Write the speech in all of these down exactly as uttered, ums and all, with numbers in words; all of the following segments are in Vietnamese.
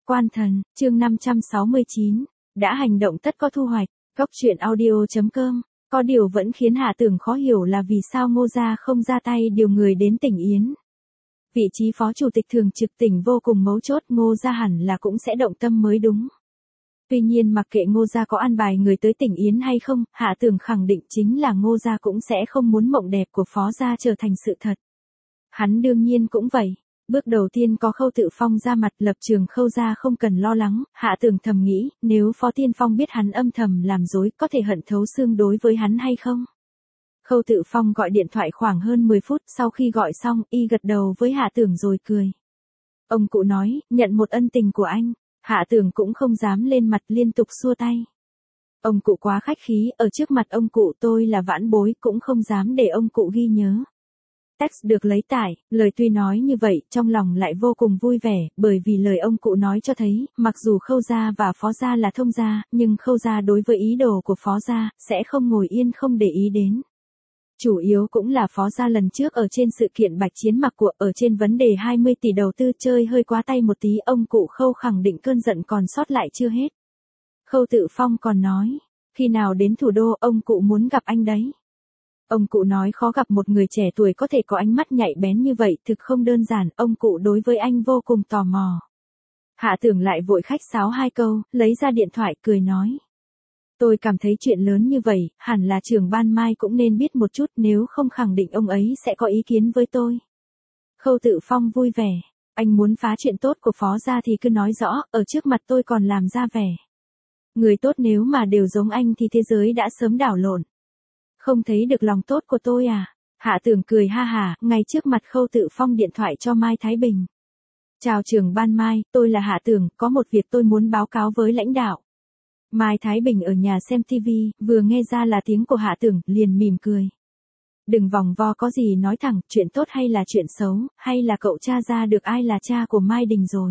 Quan thần, chương năm trăm sáu mươi chín, đã hành động tất có thu hoạch, góc truyện audio.com, có điều vẫn khiến Hạ Tưởng khó hiểu là vì sao Ngô gia không ra tay điều người đến tỉnh Yến. Vị trí phó chủ tịch thường trực tỉnh vô cùng mấu chốt, Ngô gia hẳn là cũng sẽ động tâm mới đúng. Tuy nhiên mặc kệ Ngô gia có an bài người tới tỉnh Yến hay không, Hạ Tưởng khẳng định chính là Ngô gia cũng sẽ không muốn mộng đẹp của phó gia trở thành sự thật. Hắn đương nhiên cũng vậy. Bước đầu tiên có Khâu Tự Phong ra mặt, lập trường Khâu gia không cần lo lắng. Hạ Tưởng thầm nghĩ, nếu Phó Tiên Phong biết hắn âm thầm làm dối, có thể hận thấu xương đối với hắn hay không? Khâu Tự Phong gọi điện thoại khoảng hơn mười phút, sau khi gọi xong, y gật đầu với Hạ Tưởng rồi cười. Ông cụ nói, nhận một ân tình của anh. Hạ Tưởng cũng không dám lên mặt, liên tục xua tay. Ông cụ quá khách khí, ở trước mặt ông cụ tôi là vãn bối, cũng không dám để ông cụ ghi nhớ. Text được lấy tải, lời tuy nói như vậy, trong lòng lại vô cùng vui vẻ, bởi vì lời ông cụ nói cho thấy, mặc dù Khâu gia và Phó gia là thông gia, nhưng Khâu gia đối với ý đồ của Phó gia, sẽ không ngồi yên không để ý đến. Chủ yếu cũng là Phó gia lần trước ở trên sự kiện Bạch Chiến Mặc Của, ở trên vấn đề hai mươi tỷ đầu tư chơi hơi quá tay một tí, ông cụ Khâu khẳng định cơn giận còn sót lại chưa hết. Khâu Tự Phong còn nói, khi nào đến thủ đô, ông cụ muốn gặp anh đấy. Ông cụ nói khó gặp một người trẻ tuổi có thể có ánh mắt nhạy bén như vậy, thực không đơn giản, ông cụ đối với anh vô cùng tò mò. Hạ Tưởng lại vội khách sáo hai câu, lấy ra điện thoại, cười nói. Tôi cảm thấy chuyện lớn như vậy, hẳn là trưởng ban Mai cũng nên biết một chút, nếu không khẳng định ông ấy sẽ có ý kiến với tôi. Khâu Tự Phong vui vẻ, anh muốn phá chuyện tốt của Phó gia thì cứ nói rõ, ở trước mặt tôi còn làm ra vẻ. Người tốt nếu mà đều giống anh thì thế giới đã sớm đảo lộn. Không thấy được lòng tốt của tôi à? Hạ Tưởng cười ha hả, ngay trước mặt Khâu Tự Phong điện thoại cho Mai Thái Bình. Chào trưởng ban Mai, tôi là Hạ Tưởng, có một việc tôi muốn báo cáo với lãnh đạo. Mai Thái Bình ở nhà xem tivi, vừa nghe ra là tiếng của Hạ Tưởng, liền mỉm cười. Đừng vòng vo, có gì nói thẳng, chuyện tốt hay là chuyện xấu, hay là cậu tra ra được ai là cha của Mai Đình rồi.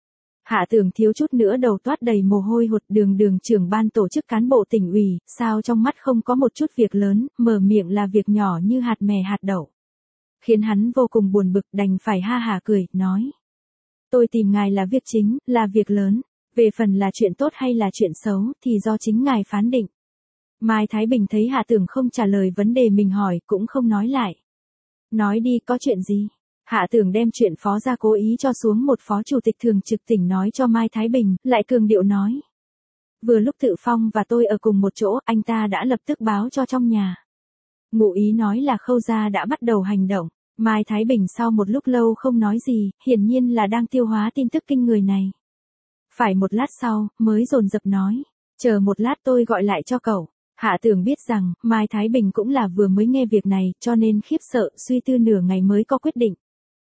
Hạ Tưởng thiếu chút nữa đầu toát đầy mồ hôi hột, đường đường trưởng ban tổ chức cán bộ tỉnh ủy, sao trong mắt không có một chút việc lớn, mở miệng là việc nhỏ như hạt mè hạt đậu. Khiến hắn vô cùng buồn bực, đành phải ha hả cười, nói. Tôi tìm ngài là việc chính, là việc lớn, về phần là chuyện tốt hay là chuyện xấu, thì do chính ngài phán định. Mai Thái Bình thấy Hạ Tưởng không trả lời vấn đề mình hỏi, cũng không nói lại. Nói đi, có chuyện gì? Hạ Tưởng đem chuyện Phó gia cố ý cho xuống một phó chủ tịch thường trực tỉnh nói cho Mai Thái Bình, lại cường điệu nói. Vừa lúc Tự Phong và tôi ở cùng một chỗ, anh ta đã lập tức báo cho trong nhà. Ngụ ý nói là Khâu gia đã bắt đầu hành động. Mai Thái Bình sau một lúc lâu không nói gì, hiển nhiên là đang tiêu hóa tin tức kinh người này. Phải một lát sau, mới dồn dập nói. Chờ một lát tôi gọi lại cho cậu. Hạ Tưởng biết rằng, Mai Thái Bình cũng là vừa mới nghe việc này, cho nên khiếp sợ, suy tư nửa ngày mới có quyết định.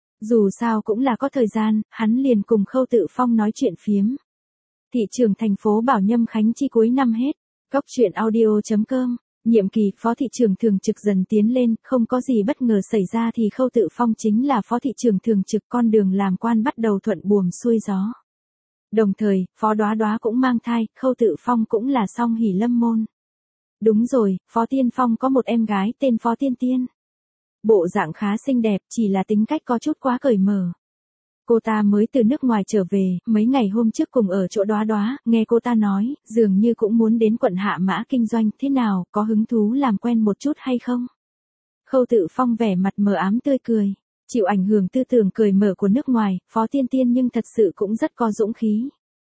Dù sao cũng là có thời gian, hắn liền cùng Khâu Tự Phong nói chuyện phiếm. Thị trường thành phố Bảo Nhâm Khánh chi cuối năm hết. Góc truyện audio.com, nhiệm kỳ phó thị trường thường trực dần tiến lên, không có gì bất ngờ xảy ra thì Khâu Tự Phong chính là phó thị trường thường trực, con đường làm quan bắt đầu thuận buồm xuôi gió. Đồng thời, Phó Đoá Đoá cũng mang thai, Khâu Tự Phong cũng là song hỷ lâm môn. Đúng rồi, Phó Tiên Phong có một em gái tên Phó Tiên Tiên. Bộ dạng khá xinh đẹp, chỉ là tính cách có chút quá cởi mở. Cô ta mới từ nước ngoài trở về, mấy ngày hôm trước cùng ở chỗ Đoá Đoá, nghe cô ta nói, dường như cũng muốn đến quận Hạ Mã kinh doanh, thế nào, có hứng thú làm quen một chút hay không? Khâu Tự Phong vẻ mặt mờ ám tươi cười, chịu ảnh hưởng tư tưởng cởi mở của nước ngoài, Phó Tiên Tiên nhưng thật sự cũng rất có dũng khí.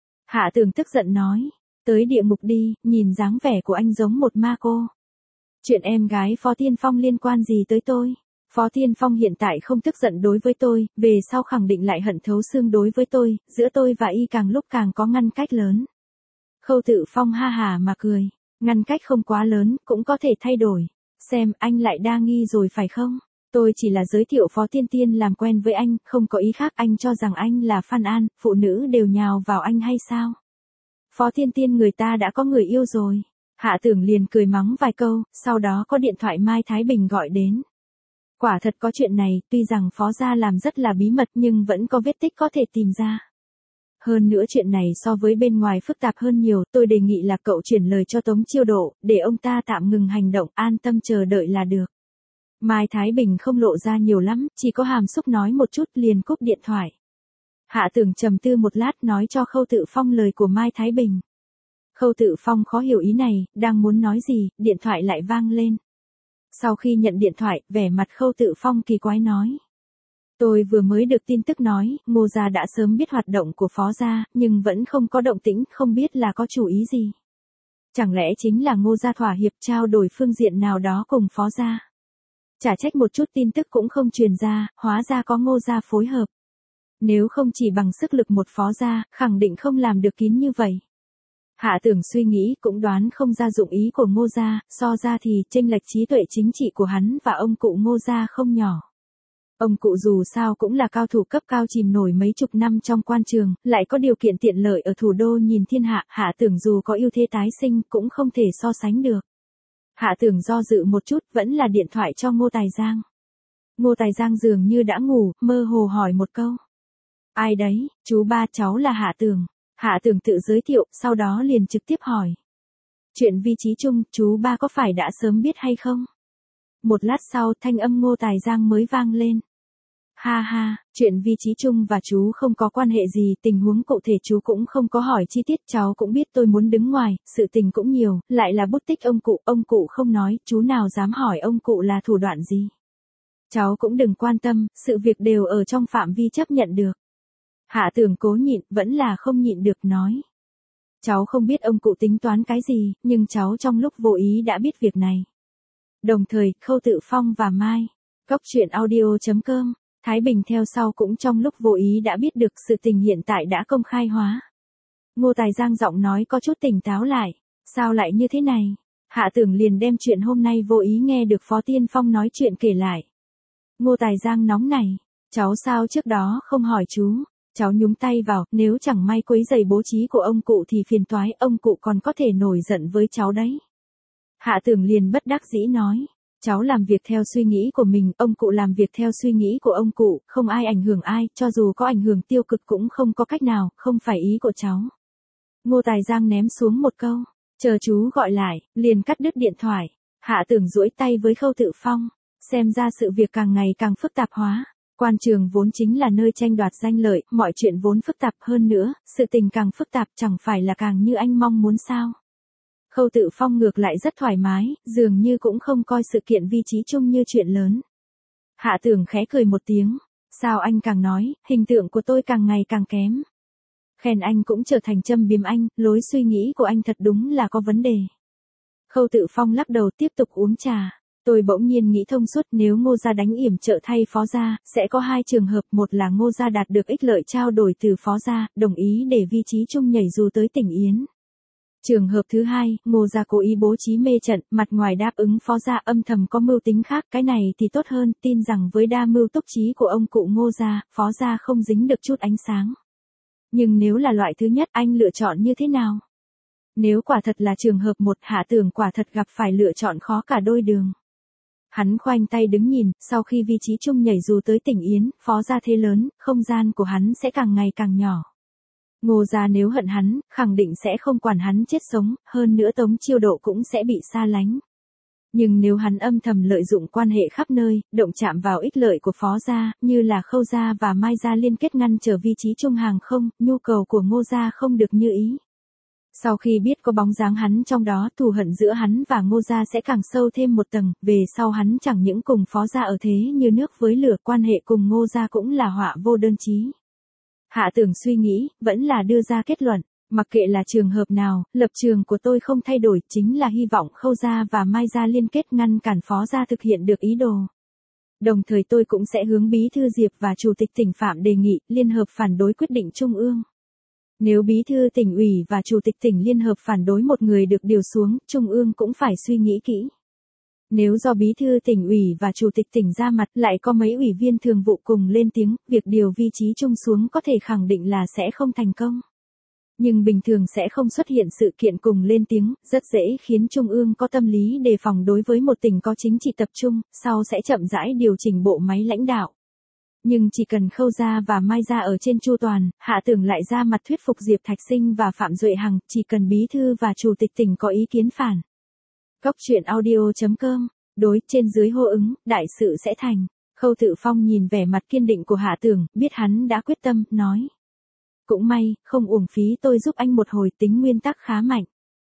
Hạ Tưởng tức giận nói, tới địa ngục đi, nhìn dáng vẻ của anh giống một ma cô. Chuyện em gái Phó Tiên Phong liên quan gì tới tôi? Phó Tiên Phong hiện tại không tức giận đối với tôi, về sau khẳng định lại hận thấu xương đối với tôi, giữa tôi và y càng lúc càng có ngăn cách lớn. Khâu Tự Phong ha hà mà cười, ngăn cách không quá lớn, cũng có thể thay đổi. Xem, anh lại đa nghi rồi phải không? Tôi chỉ là giới thiệu Phó Tiên Tiên làm quen với anh, không có ý khác, anh cho rằng anh là Phan An, phụ nữ đều nhào vào anh hay sao? Phó Tiên Tiên người ta đã có người yêu rồi. Hạ Tưởng liền cười mắng vài câu, sau đó có điện thoại Mai Thái Bình gọi đến. Quả thật có chuyện này, tuy rằng Phó gia làm rất là bí mật nhưng vẫn có vết tích có thể tìm ra. Hơn nữa chuyện này so với bên ngoài phức tạp hơn nhiều, tôi đề nghị là cậu chuyển lời cho Tống Chiêu Độ, để ông ta tạm ngừng hành động, an tâm chờ đợi là được. Mai Thái Bình không lộ ra nhiều lắm, chỉ có hàm xúc nói một chút liền cúp điện thoại. Hạ Tường trầm tư một lát nói cho Khâu Tự Phong lời của Mai Thái Bình. Khâu Tự Phong khó hiểu ý này, đang muốn nói gì, điện thoại lại vang lên. Sau khi nhận điện thoại, vẻ mặt Khâu Tự Phong kỳ quái nói. Tôi vừa mới được tin tức nói, Ngô gia đã sớm biết hoạt động của Phó gia, nhưng vẫn không có động tĩnh, không biết là có chủ ý gì. Chẳng lẽ chính là Ngô gia thỏa hiệp trao đổi phương diện nào đó cùng Phó gia. Chả trách một chút tin tức cũng không truyền ra, hóa ra có Ngô gia phối hợp. Nếu không chỉ bằng sức lực một Phó gia, khẳng định không làm được kín như vậy. Hạ Tưởng suy nghĩ cũng đoán không ra dụng ý của Ngô gia, so ra thì chênh lệch trí tuệ chính trị của hắn và ông cụ Ngô gia không nhỏ. Ông cụ dù sao cũng là cao thủ cấp cao chìm nổi mấy chục năm trong quan trường, lại có điều kiện tiện lợi ở thủ đô nhìn thiên hạ, Hạ Tưởng dù có ưu thế tái sinh cũng không thể so sánh được. Hạ Tưởng do dự một chút vẫn là điện thoại cho Ngô Tài Giang. Ngô Tài Giang dường như đã ngủ, mơ hồ hỏi một câu. Ai đấy, chú ba cháu là Hạ Tưởng. Hạ Tưởng tự giới thiệu, sau đó liền trực tiếp hỏi. Chuyện Vi Chí Trung, chú ba có phải đã sớm biết hay không? Một lát sau, thanh âm Ngô Tài Giang mới vang lên. Ha ha, chuyện Vi Chí Trung và chú không có quan hệ gì, tình huống cụ thể chú cũng không có hỏi chi tiết, cháu cũng biết tôi muốn đứng ngoài, sự tình cũng nhiều, lại là bút tích ông cụ, ông cụ không nói, chú nào dám hỏi ông cụ là thủ đoạn gì. Cháu cũng đừng quan tâm, sự việc đều ở trong phạm vi chấp nhận được. Hạ Tưởng cố nhịn, vẫn là không nhịn được nói. Cháu không biết ông cụ tính toán cái gì, nhưng cháu trong lúc vô ý đã biết việc này. Đồng thời, Khâu Tự Phong và Mai, Góc Chuyện Audio chấm com, Thái Bình theo sau cũng trong lúc vô ý đã biết được sự tình hiện tại đã công khai hóa. Ngô Tài Giang giọng nói có chút tỉnh táo lại. Sao lại như thế này? Hạ Tưởng liền đem chuyện hôm nay vô ý nghe được Phó Tiên Phong nói chuyện kể lại. Ngô Tài Giang nóng này. Cháu sao trước đó không hỏi chú? Cháu nhúng tay vào, nếu chẳng may quấy rầy bố trí của ông cụ thì phiền toái, ông cụ còn có thể nổi giận với cháu đấy. Hạ Tưởng liền bất đắc dĩ nói. Cháu làm việc theo suy nghĩ của mình, ông cụ làm việc theo suy nghĩ của ông cụ, không ai ảnh hưởng ai, cho dù có ảnh hưởng tiêu cực cũng không có cách nào, không phải ý của cháu. Ngô Tài Giang ném xuống một câu, chờ chú gọi lại, liền cắt đứt điện thoại. Hạ Tưởng duỗi tay với Khâu Tự Phong, xem ra sự việc càng ngày càng phức tạp hóa. Quan trường vốn chính là nơi tranh đoạt danh lợi, mọi chuyện vốn phức tạp hơn nữa, sự tình càng phức tạp chẳng phải là càng như anh mong muốn sao. Khâu Tự Phong ngược lại rất thoải mái, dường như cũng không coi sự kiện Vi Chí Trung như chuyện lớn. Hạ Tưởng khẽ cười một tiếng, sao anh càng nói, hình tượng của tôi càng ngày càng kém. Khen anh cũng trở thành châm biếm anh, lối suy nghĩ của anh thật đúng là có vấn đề. Khâu Tự Phong lắc đầu tiếp tục uống trà. Tôi bỗng nhiên nghĩ thông suốt, nếu Ngô gia đánh yểm trợ thay Phó gia, sẽ có hai trường hợp, một là Ngô gia đạt được ích lợi trao đổi từ Phó gia, đồng ý để Vi Chí Trung nhảy dù tới tỉnh Yến. Trường hợp thứ hai, Ngô gia cố ý bố trí mê trận, mặt ngoài đáp ứng Phó gia, âm thầm có mưu tính khác, cái này thì tốt hơn, tin rằng với đa mưu túc trí của ông cụ Ngô gia, Phó gia không dính được chút ánh sáng. Nhưng nếu là loại thứ nhất, anh lựa chọn như thế nào? Nếu quả thật là trường hợp một, Hạ Tưởng quả thật gặp phải lựa chọn khó cả đôi đường. Hắn khoanh tay đứng nhìn, sau khi Vi Chí Trung nhảy dù tới tỉnh Yến, Phó gia thế lớn, không gian của hắn sẽ càng ngày càng nhỏ. Ngô gia nếu hận hắn, khẳng định sẽ không quản hắn chết sống, hơn nữa Tống Chiêu Độ cũng sẽ bị xa lánh. Nhưng nếu hắn âm thầm lợi dụng quan hệ khắp nơi, động chạm vào ích lợi của Phó gia, như là Khâu gia và Mai gia liên kết ngăn trở Vi Chí Trung hàng không, nhu cầu của Ngô gia không được như ý. Sau khi biết có bóng dáng hắn trong đó, thù hận giữa hắn và Ngô gia sẽ càng sâu thêm một tầng, về sau hắn chẳng những cùng Phó gia ở thế như nước với lửa, quan hệ cùng Ngô gia cũng là họa vô đơn chí. Hạ Tưởng suy nghĩ, vẫn là đưa ra kết luận, mặc kệ là trường hợp nào, lập trường của tôi không thay đổi, chính là hy vọng Khâu gia và Mai gia liên kết ngăn cản Phó gia thực hiện được ý đồ. Đồng thời tôi cũng sẽ hướng Bí thư Diệp và Chủ tịch tỉnh Phạm đề nghị, liên hợp phản đối quyết định Trung ương. Nếu Bí thư tỉnh ủy và Chủ tịch tỉnh liên hợp phản đối một người được điều xuống, Trung ương cũng phải suy nghĩ kỹ. Nếu do Bí thư tỉnh ủy và Chủ tịch tỉnh ra mặt, lại có mấy ủy viên thường vụ cùng lên tiếng, việc điều Vi Chí Trung xuống có thể khẳng định là sẽ không thành công. Nhưng bình thường sẽ không xuất hiện sự kiện cùng lên tiếng, rất dễ khiến Trung ương có tâm lý đề phòng đối với một tỉnh có chính trị tập trung, sau sẽ chậm rãi điều chỉnh bộ máy lãnh đạo. Nhưng chỉ cần Khâu gia và Mai gia ở trên chu toàn, Hạ Tưởng lại ra mặt thuyết phục Diệp Thạch Sinh và Phạm Duệ Hằng, chỉ cần Bí thư và Chủ tịch tỉnh có ý kiến phản. Góc Chuyện Audio chấm com, đối, trên dưới hô ứng, đại sự sẽ thành. Khâu Tự Phong nhìn vẻ mặt kiên định của Hạ Tưởng, biết hắn đã quyết tâm, nói. cũng may, không uổng phí tôi giúp anh một hồi, tính nguyên tắc khá mạnh.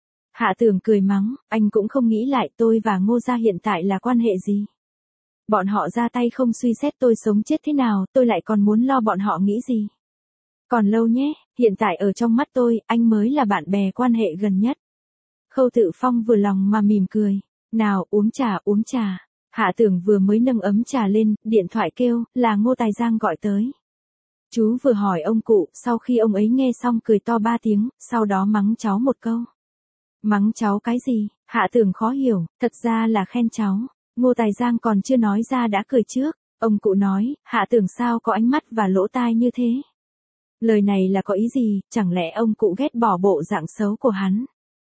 Hạ Tường cười mắng, anh cũng không nghĩ lại tôi và Ngô gia hiện tại là quan hệ gì. Bọn họ ra tay không suy xét tôi sống chết thế nào, tôi lại còn muốn lo bọn họ nghĩ gì. Còn lâu nhé, hiện tại ở trong mắt tôi, anh mới là bạn bè quan hệ gần nhất. Khâu Tự Phong vừa lòng mà mỉm cười. Nào, uống trà, uống trà. Hạ Tường vừa mới nâng ấm trà lên, điện thoại kêu, là Ngô Tài Giang gọi tới. Chú vừa hỏi ông cụ, sau khi ông ấy nghe xong cười to ba tiếng, sau đó mắng cháu một câu. Mắng cháu cái gì? Hạ Tường khó hiểu, thật ra là khen cháu. Ngô Tài Giang còn chưa nói ra đã cười trước. Ông cụ nói, Hạ Tường sao có ánh mắt và lỗ tai như thế? Lời này là có ý gì, chẳng lẽ ông cụ ghét bỏ bộ dạng xấu của hắn?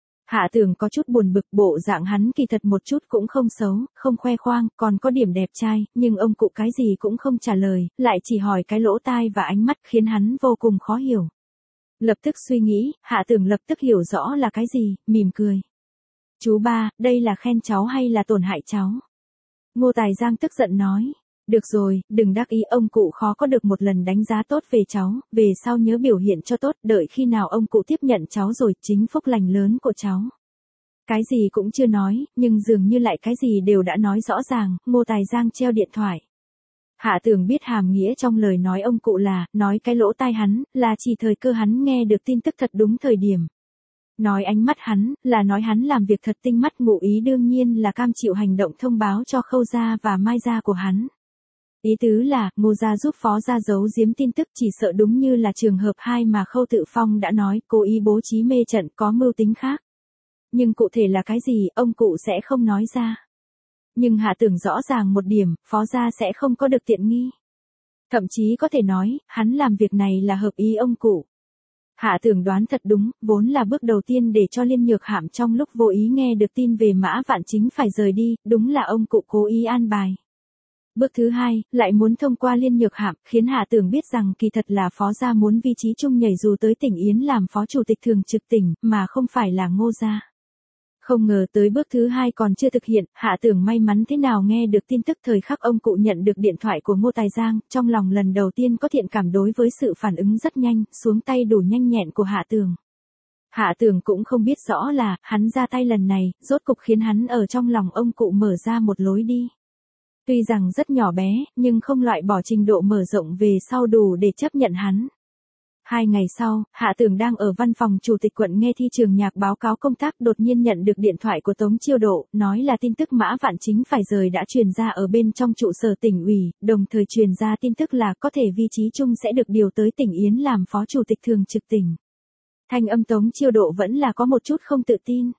Hạ Tường có chút buồn bực, bộ dạng hắn kỳ thật một chút cũng không xấu, không khoe khoang, còn có điểm đẹp trai, nhưng ông cụ cái gì cũng không trả lời, lại chỉ hỏi cái lỗ tai và ánh mắt khiến hắn vô cùng khó hiểu. Lập tức suy nghĩ, Hạ Tường lập tức hiểu rõ là cái gì, mỉm cười. Chú ba, đây là khen cháu hay là tổn hại cháu? Ngô Tài Giang tức giận nói. Được rồi, đừng đắc ý, ông cụ khó có được một lần đánh giá tốt về cháu, về sau nhớ biểu hiện cho tốt, đợi khi nào ông cụ tiếp nhận cháu rồi, chính phúc lành lớn của cháu. Cái gì cũng chưa nói, nhưng dường như lại cái gì đều đã nói rõ ràng, Ngô Tài Giang treo điện thoại. Hạ Tường biết hàm nghĩa trong lời nói ông cụ là, nói cái lỗ tai hắn, là chỉ thời cơ hắn nghe được tin tức thật đúng thời điểm. Nói ánh mắt hắn, là nói hắn làm việc thật tinh mắt, ngụ ý đương nhiên là cam chịu hành động thông báo cho Khâu gia và Mai gia của hắn. Ý tứ là, Ngô gia giúp Phó gia giấu giếm tin tức, chỉ sợ đúng như là trường hợp hai mà Khâu Tự Phong đã nói, cố ý bố trí mê trận, có mưu tính khác. Nhưng cụ thể là cái gì, ông cụ sẽ không nói ra. Nhưng Hạ Tường rõ ràng một điểm, Phó gia sẽ không có được tiện nghi. Thậm chí có thể nói, hắn làm việc này là hợp ý ông cụ. Hạ Tường đoán thật đúng, vốn là bước đầu tiên để cho Liên Nhược Hạm trong lúc vô ý nghe được tin về Mã Vạn Chính phải rời đi, đúng là ông cụ cố ý an bài. Bước thứ hai, lại muốn thông qua Liên Nhược Hạm, khiến Hạ Tường biết rằng kỳ thật là Phó gia muốn vị trí chung nhảy dù tới tỉnh Yến làm phó chủ tịch thường trực tỉnh, mà không phải là Ngô gia. Không ngờ tới bước thứ hai còn chưa thực hiện, Hạ Tường may mắn thế nào nghe được tin tức thời khắc ông cụ nhận được điện thoại của Ngô Tài Giang, trong lòng lần đầu tiên có thiện cảm đối với sự phản ứng rất nhanh, xuống tay đủ nhanh nhẹn của Hạ Tường. Hạ Tường cũng không biết rõ là, hắn ra tay lần này, rốt cục khiến hắn ở trong lòng ông cụ mở ra một lối đi. Tuy rằng rất nhỏ bé, nhưng không loại bỏ trình độ mở rộng về sau đủ để chấp nhận hắn. Hai ngày sau, Hạ Tường đang ở văn phòng chủ tịch quận nghe Thi Trường Nhạc báo cáo công tác, đột nhiên nhận được điện thoại của Tống Chiêu Độ, nói là tin tức Mã Vạn Chính phải rời đã truyền ra ở bên trong trụ sở tỉnh ủy, đồng thời truyền ra tin tức là có thể vị trí chung sẽ được điều tới tỉnh Yến làm phó chủ tịch thường trực tỉnh. Thanh âm Tống Chiêu Độ vẫn là có một chút không tự tin.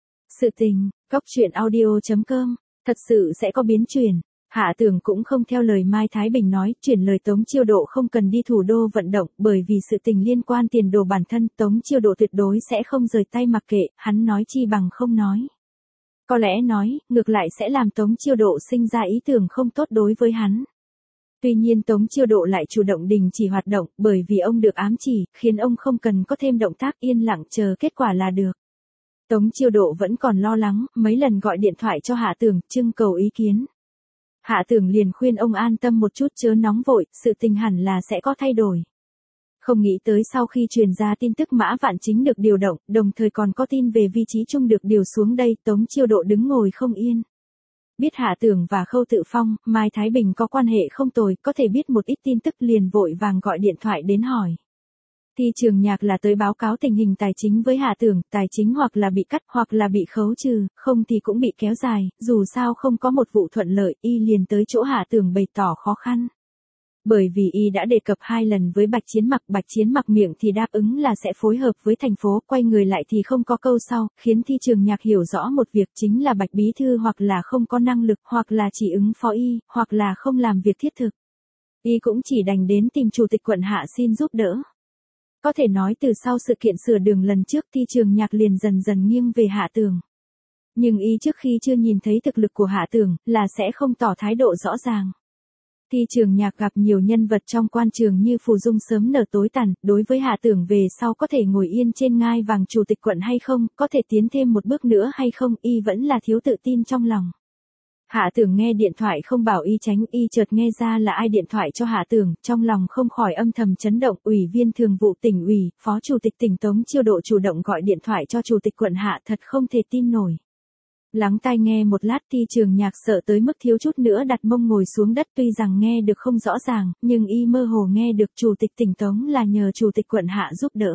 Sự tình, góc truyện audio chấm com, thật sự sẽ có biến chuyển. Hạ Tường cũng không theo lời Mai Thái Bình nói, chuyển lời Tống Chiêu Độ không cần đi thủ đô vận động, bởi vì sự tình liên quan tiền đồ bản thân, Tống Chiêu Độ tuyệt đối sẽ không rời tay mặc kệ, hắn nói chi bằng không nói. Có lẽ nói, ngược lại sẽ làm Tống Chiêu Độ sinh ra ý tưởng không tốt đối với hắn. Tuy nhiên Tống Chiêu Độ lại chủ động đình chỉ hoạt động, bởi vì ông được ám chỉ, khiến ông không cần có thêm động tác, yên lặng chờ kết quả là được. Tống Chiêu Độ vẫn còn lo lắng, mấy lần gọi điện thoại cho Hạ Tường, trưng cầu ý kiến. Hạ Tường liền khuyên ông an tâm một chút chớ nóng vội, sự tình hẳn là sẽ có thay đổi. Không nghĩ tới sau khi truyền ra tin tức Mã Vạn Chính được điều động, đồng thời còn có tin về vị trí chung được điều xuống đây, Tống Chiêu Độ đứng ngồi không yên. Biết Hạ Tường và Khâu Tự Phong, Mai Thái Bình có quan hệ không tồi, có thể biết một ít tin tức liền vội vàng gọi điện thoại đến hỏi. Thi Trường Nhạc là tới báo cáo tình hình tài chính với Hạ Tường, tài chính hoặc là bị cắt hoặc là bị khấu trừ, không thì cũng bị kéo dài, dù sao không có một vụ thuận lợi, y liền tới chỗ Hạ Tường bày tỏ khó khăn. Bởi vì y đã đề cập hai lần với Bạch Chiến Mặc, Bạch Chiến Mặc miệng thì đáp ứng là sẽ phối hợp với thành phố, quay người lại thì không có câu sau, khiến Thi Trường Nhạc hiểu rõ một việc chính là Bạch Bí Thư hoặc là không có năng lực, hoặc là chỉ ứng phó y, hoặc là không làm việc thiết thực. Y cũng chỉ đành đến tìm chủ tịch quận Hạ xin giúp đỡ. Có thể nói từ sau sự kiện sửa đường lần trước Thi Trường Nhạc liền dần dần nghiêng về Hạ Tường. Nhưng ý trước khi chưa nhìn thấy thực lực của Hạ Tường, là sẽ không tỏ thái độ rõ ràng. Thi Trường Nhạc gặp nhiều nhân vật trong quan trường như Phù Dung sớm nở tối tàn, đối với Hạ Tường về sau có thể ngồi yên trên ngai vàng chủ tịch quận hay không, có thể tiến thêm một bước nữa hay không, y vẫn là thiếu tự tin trong lòng. Hạ Tưởng nghe điện thoại không bảo y tránh, y chợt nghe ra là ai điện thoại cho Hạ Tưởng, trong lòng không khỏi âm thầm chấn động. Ủy viên thường vụ tỉnh ủy, phó chủ tịch tỉnh Tống Chiêu Độ chủ động gọi điện thoại cho chủ tịch quận Hạ, thật không thể tin nổi. Lắng tai nghe một lát, Thi Trường Nhạc sợ tới mức thiếu chút nữa đặt mông ngồi xuống đất, tuy rằng nghe được không rõ ràng, nhưng y mơ hồ nghe được chủ tịch tỉnh Tống là nhờ chủ tịch quận Hạ giúp đỡ.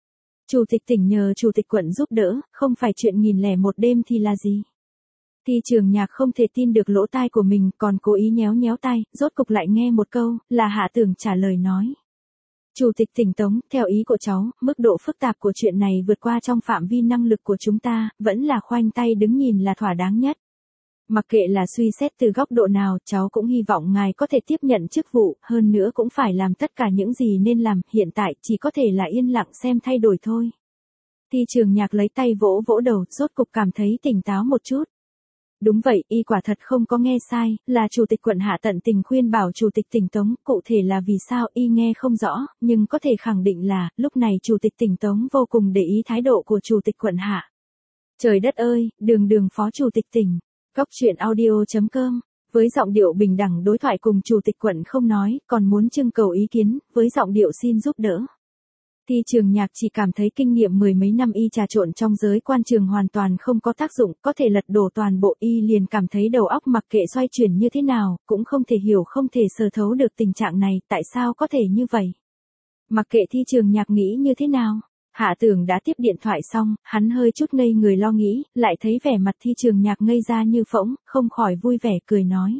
Chủ tịch tỉnh nhờ chủ tịch quận giúp đỡ, không phải chuyện nghìn lẻ một đêm thì là gì? Thi Trường Nhạc không thể tin được lỗ tai của mình, còn cố ý nhéo nhéo tay, rốt cục lại nghe một câu, là Hạ Tưởng trả lời nói. Chủ tịch tỉnh Tống, theo ý của cháu, mức độ phức tạp của chuyện này vượt qua trong phạm vi năng lực của chúng ta, vẫn là khoanh tay đứng nhìn là thỏa đáng nhất. Mặc kệ là suy xét từ góc độ nào, cháu cũng hy vọng ngài có thể tiếp nhận chức vụ, hơn nữa cũng phải làm tất cả những gì nên làm, hiện tại chỉ có thể là yên lặng xem thay đổi thôi. Thi Trường Nhạc lấy tay vỗ vỗ đầu, rốt cục cảm thấy tỉnh táo một chút. Đúng vậy, y quả thật không có nghe sai, là chủ tịch quận Hạ tận tình khuyên bảo chủ tịch tỉnh Tống, cụ thể là vì sao y nghe không rõ, nhưng có thể khẳng định là, lúc này chủ tịch tỉnh Tống vô cùng để ý thái độ của chủ tịch quận Hạ. Trời đất ơi, đường đường phó chủ tịch tỉnh, Góc Chuyện Audio chấm com, với giọng điệu bình đẳng đối thoại cùng chủ tịch quận không nói, còn muốn trưng cầu ý kiến, với giọng điệu xin giúp đỡ. Thi Trường Nhạc chỉ cảm thấy kinh nghiệm mười mấy năm y trà trộn trong giới quan trường hoàn toàn không có tác dụng, có thể lật đổ toàn bộ, y liền cảm thấy đầu óc mặc kệ xoay chuyển như thế nào, cũng không thể hiểu không thể sờ thấu được tình trạng này, tại sao có thể như vậy. Mặc kệ Thi Trường Nhạc nghĩ như thế nào, Hạ Tưởng đã tiếp điện thoại xong, hắn hơi chút ngây người lo nghĩ, lại thấy vẻ mặt Thi Trường Nhạc ngây ra như phỗng, không khỏi vui vẻ cười nói.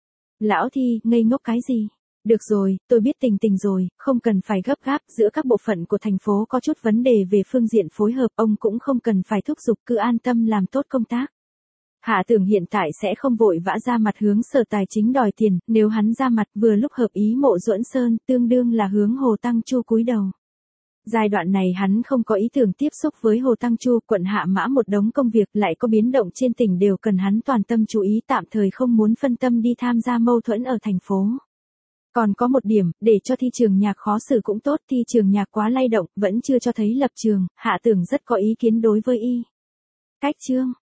Lão Thi, ngây ngốc cái gì? Được rồi, tôi biết tình tình rồi, không cần phải gấp gáp, giữa các bộ phận của thành phố có chút vấn đề về phương diện phối hợp, ông cũng không cần phải thúc giục, cứ an tâm làm tốt công tác. Hạ Tưởng hiện tại sẽ không vội vã ra mặt hướng Sở Tài Chính đòi tiền, nếu hắn ra mặt vừa lúc hợp ý Mộ Duẫn Sơn, tương đương là hướng Hồ Tăng Chu cúi đầu. Giai đoạn này hắn không có ý tưởng tiếp xúc với Hồ Tăng Chu, quận Hạ Mã một đống công việc lại có biến động trên tỉnh đều cần hắn toàn tâm chú ý, tạm thời không muốn phân tâm đi tham gia mâu thuẫn ở thành phố. Còn có một điểm, để cho Thi Trường Nhạc khó xử cũng tốt, Thi Trường Nhạc quá lay động, vẫn chưa cho thấy lập trường, Hạ Tưởng rất có ý kiến đối với y. Cách chương